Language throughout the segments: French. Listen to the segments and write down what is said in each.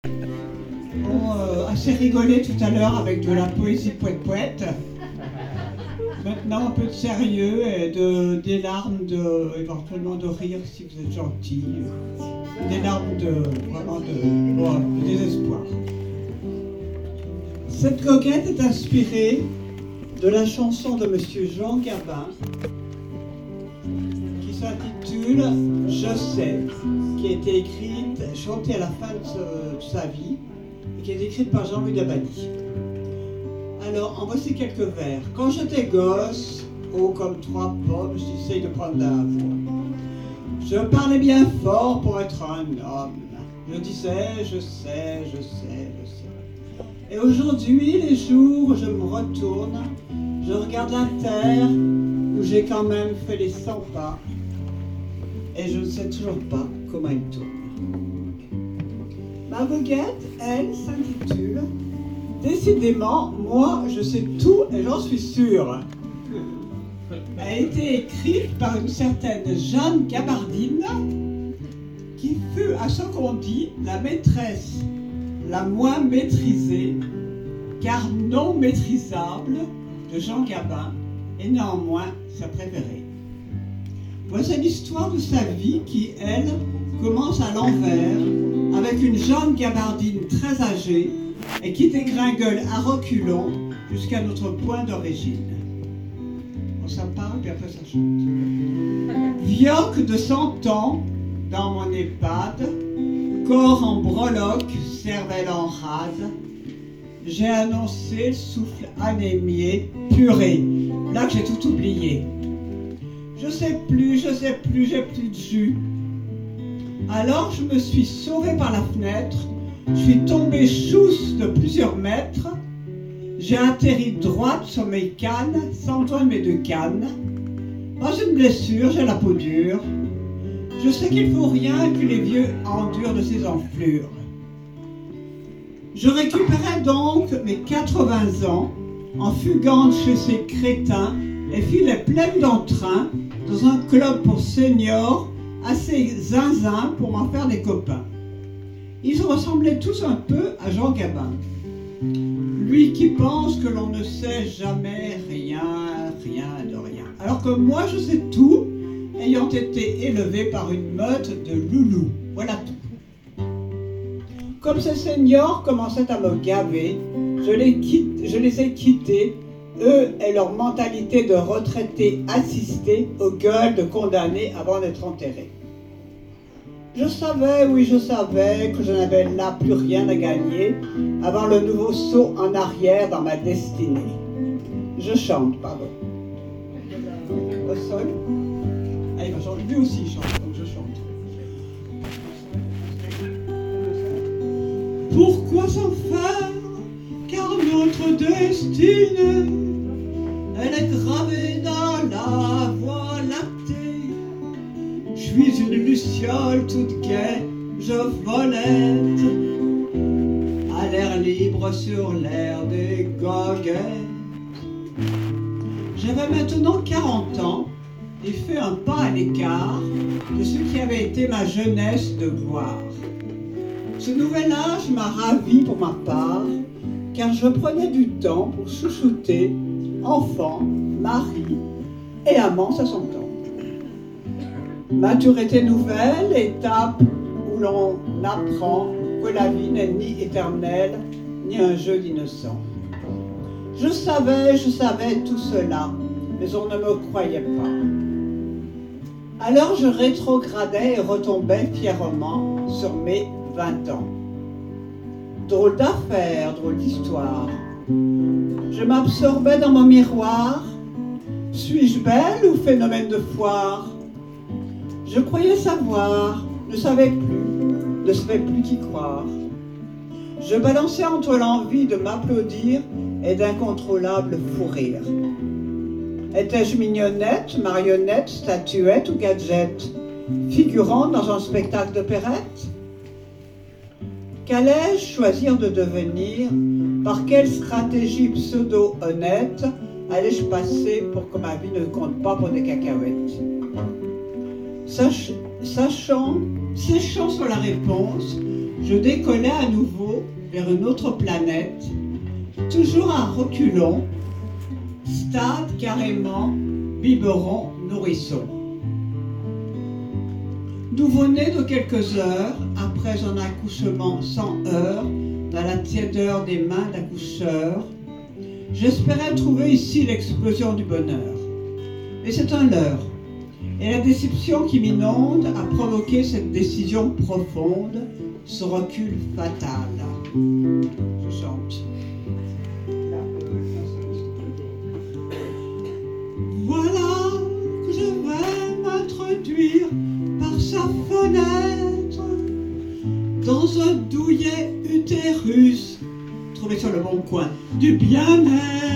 On assez rigolé tout à l'heure avec de la poésie poète-poète. Maintenant un peu de sérieux et des larmes éventuellement de rire si vous êtes gentil. Des larmes de désespoir. Cette coquette est inspirée de la chanson de Monsieur Jean Gabin qui s'intitule « Je sais », qui a été écrite, chantée à la fin de sa vie et qui est écrite par Jean-Louis Dabadi. Alors, en voici quelques vers. Quand j'étais gosse, haut comme 3 pommes, j'essaye de prendre la voix. Je parlais bien fort pour être un homme. Je disais, je sais, je sais, je sais. Et aujourd'hui, les jours où je me retourne, je regarde la terre où j'ai quand même fait les 100 pas. Et je ne sais toujours pas comment il tourne. Ma voguette, elle, s'intitule « Décidément, moi, je sais tout et j'en suis sûre ». Elle a été écrite par une certaine Jeanne Gabardine, qui fut, à ce qu'on dit, la maîtresse la moins maîtrisée, car non maîtrisable, de Jean Gabin, et néanmoins sa préférée. Voici l'histoire de sa vie qui, elle, commence à l'envers, avec une Jeanne Gabardine très âgée et qui dégringole à reculons jusqu'à notre point d'origine. Bon, ça parle, puis après ça chante. Vioque de 100 ans dans mon EHPAD, corps en breloque, cervelle en rase, j'ai annoncé le souffle anémié, purée, là que j'ai tout oublié. Je sais plus, j'ai plus de jus. Alors je me suis sauvée par la fenêtre, je suis tombée chousse de plusieurs mètres, j'ai atterri droite sur mes cannes, sans besoin de mes 2 cannes. Pas une blessure, j'ai la peau dure. Je sais qu'il faut rien que les vieux endurent de ces enflures. Je récupérais donc mes 80 ans en fuguant chez ces crétins et filais pleine d'entrain dans un club pour seniors assez zinzin pour m'en faire des copains. Ils ressemblaient tous un peu à Jean Gabin. Lui qui pense que l'on ne sait jamais rien de rien. Alors que moi je sais tout, ayant été élevé par une meute de loulous. Voilà tout. Comme ces seniors commençaient à me gaver, je les ai quittés, eux et leur mentalité de retraités assistés aux gueules de condamnés avant d'être enterrés. Je savais, oui je savais, que je n'avais là plus rien à gagner avant le nouveau saut en arrière dans ma destinée. Je chante, pardon. Au sol. Ah, il va chanter. Lui aussi il chante, donc je chante. Pourquoi s'en faire? Car notre destinée, elle est gravée dans la voie lactée. Je suis une luciole toute gaie, je volette à l'air libre sur l'air des goguettes. J'avais maintenant 40 ans et fait un pas à l'écart de ce qui avait été ma jeunesse de gloire. Ce nouvel âge m'a ravi pour ma part, car je prenais du temps pour chouchouter enfant, mari et amant à son temps. Maturité nouvelle, étape où l'on apprend que la vie n'est ni éternelle, ni un jeu d'innocent. Je savais tout cela, mais on ne me croyait pas. Alors je rétrogradais et retombais fièrement sur mes 20 ans. Drôle d'affaire, drôle d'histoire. Je m'absorbais dans mon miroir. Suis-je belle ou phénomène de foire? Je croyais savoir, ne savais plus qui croire. Je balançais entre l'envie de m'applaudir et d'incontrôlables fous rires. Étais-je mignonnette, marionnette, statuette ou gadget, figurant dans un spectacle d'opérette? Qu'allais-je choisir de devenir? Par quelle stratégie pseudo-honnête allais-je passer pour que ma vie ne compte pas pour des cacahuètes? Séchant sur la réponse, je décollais à nouveau vers une autre planète, toujours à reculons, stade carrément, biberon, nourrisson. Nouveau-né de quelques heures, après un accouchement sans heurts, dans la tiédeur des mains d'accoucheur, j'espérais trouver ici l'explosion du bonheur. Mais c'est un leurre. Et la déception qui m'inonde a provoqué cette décision profonde, ce recul fatal. Je chante. Voilà que je vais m'introduire par sa fenêtre dans un douillet utérus trouvé sur le bon coin du bien-être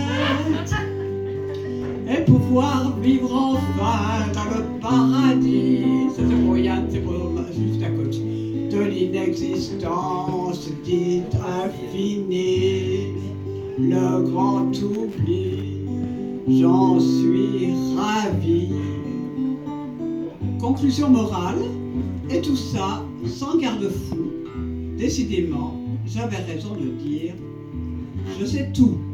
et pouvoir vivre enfin dans le paradis. C'est moyen, c'est juste à côté de l'inexistence dite infinie, le grand oubli. J'en suis ravi. Conclusion morale, et tout ça sans garde-fou. Décidément, j'avais raison de dire, je sais tout.